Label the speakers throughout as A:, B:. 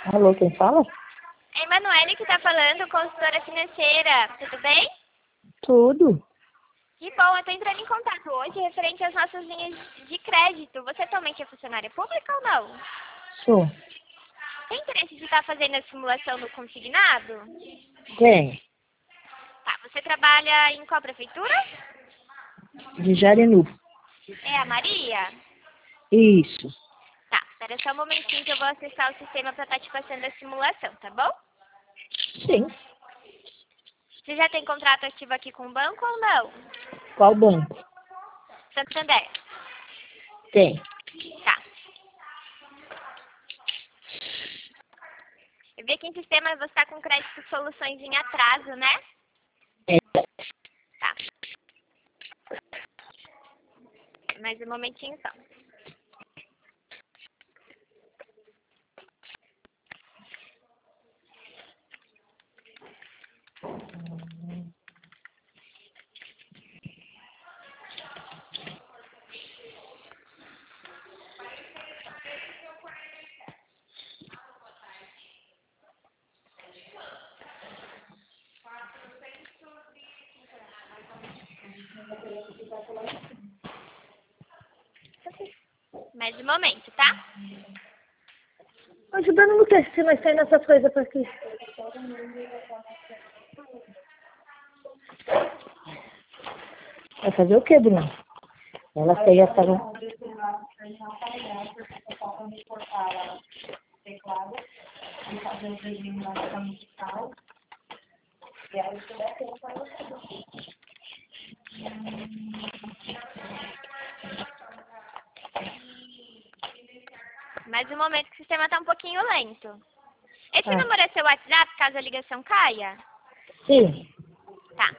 A: Alô, quem fala?
B: É Emanuele que tá falando, consultora financeira. Tudo bem?
A: Tudo.
B: Que bom, eu tô entrando em contato hoje referente às nossas linhas de crédito. Você atualmente é funcionária pública ou não?
A: Sou.
B: Tem interesse de estar fazendo a simulação do consignado?
A: Tem.
B: Tá, você trabalha em qual prefeitura?
A: De Jarinu.
B: É a Maria?
A: Isso.
B: Tá, espera só um momentinho que eu vou acessar o sistema pra estar te passando a simulação, tá bom?
A: Sim.
B: Você já tem contrato ativo aqui com o banco ou não?
A: Qual banco?
B: Santander.
A: Tem.
B: Tá. Eu vi aqui em sistema você está com crédito soluções em atraso, né?
A: É.
B: Tá. Mais um momentinho só. Mais um momento, tá?
A: Ajudando no que? Se nós temos essas coisas por aqui. Vai fazer o quê, Bruna? Ela tem essa...
B: Mais um momento que o sistema tá um pouquinho lento. Esse
A: Ah,
B: número é seu WhatsApp, caso a ligação caia?
A: sim.
B: Tá.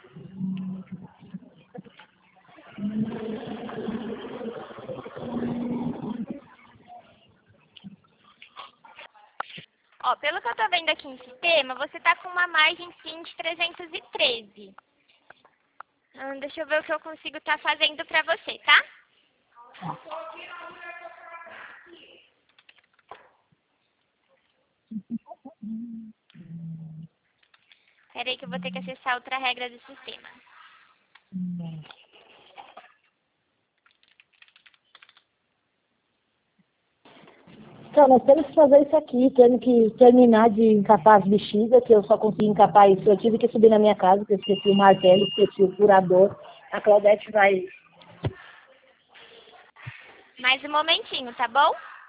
B: Ó, pelo que eu tô vendo aqui em sistema, você tá com uma margem sim de 313. Deixa eu ver o que eu consigo estar fazendo pra você, tá? Peraí que eu vou ter que acessar outra regra do sistema.
A: Então, nós temos que fazer isso aqui, temos que terminar de encapar as bexigas, que eu só consegui encapar isso. Eu tive que subir na minha casa, porque eu esqueci o martelo, esqueci o furador. A Claudete vai...
B: Mais um momentinho, tá bom?